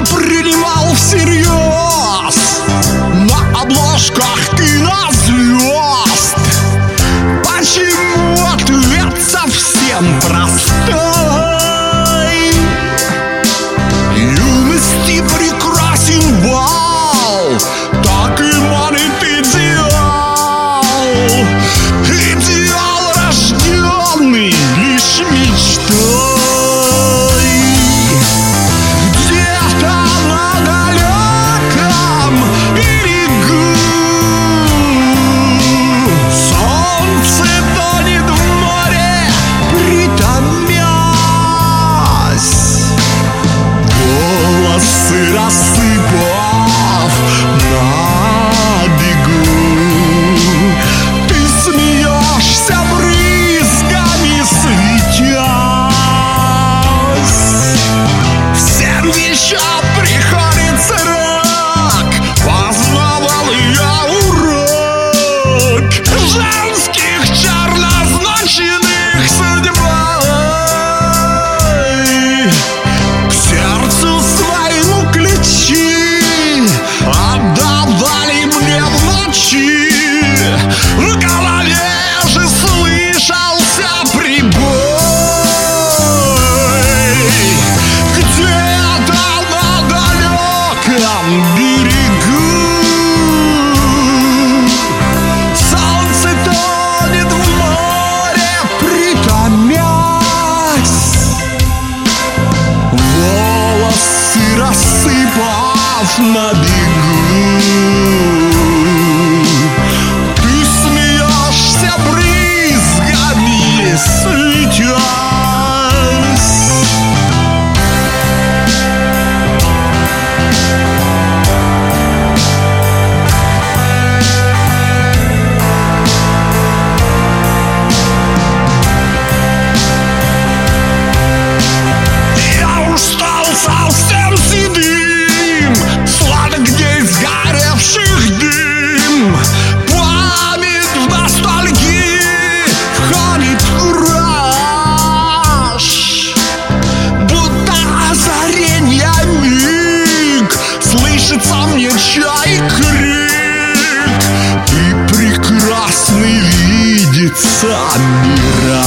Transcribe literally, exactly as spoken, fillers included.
принимал всерьез на обложках кинозвезд. Почему ответ совсем простой? Юности прекрасен бал, так и манит идеал. Идеал, рожденный лишь мечтой. Рассыпав на бегу, ты смеешься брызгами, светясь. Всем еще приходится рак, познавал я урок женских чернозначенных судьбой. К сердцу своему ключи отдавали мне в ночи. В голове же слышался прибой. Где-то на далеком берегу солнце тонет в море, притомясь. Волосы рассыпав на бегу, ты смеешься брызгами, светясь. Я уж стал совсем седым, сладок где сгоревших дым. Память в ностальгии входит в раж, будто озаренье миг, слышится мне чай крик. Ты прекрасный, видится мираж.